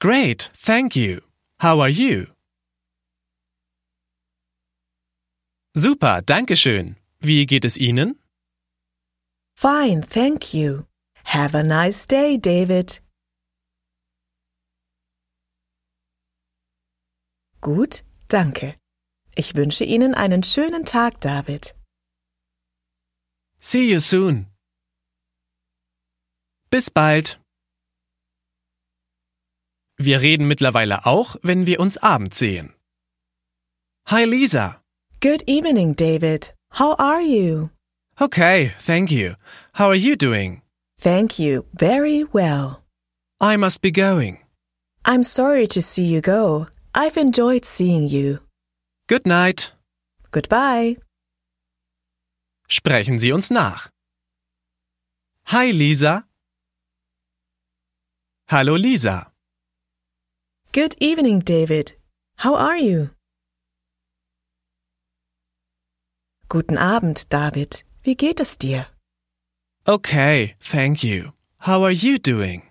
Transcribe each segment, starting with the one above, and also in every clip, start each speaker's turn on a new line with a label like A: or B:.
A: Great, thank you. How are you? Super, danke schön. Wie geht es Ihnen?
B: Fine, thank you. Have a nice day, David. Gut, danke. Ich wünsche Ihnen einen schönen Tag, David.
A: See you soon. Bis bald. Wir reden mittlerweile auch, wenn wir uns abends sehen. Hi Lisa.
B: Good evening, David. How are you?
A: Okay, thank you. How are you doing?
B: Thank you, very well.
A: I must be going.
B: I'm sorry to see you go. I've enjoyed seeing you.
A: Good night.
B: Goodbye.
A: Sprechen Sie uns nach. Hi Lisa. Hallo Lisa.
B: Good evening, David. How are you? Guten Abend, David. Wie geht es dir?
A: Okay, thank you. How are you doing?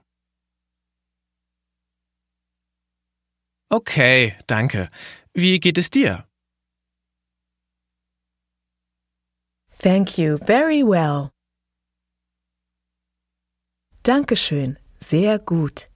A: Okay, danke. Wie geht es dir?
B: Thank you, very well. Dankeschön, sehr gut.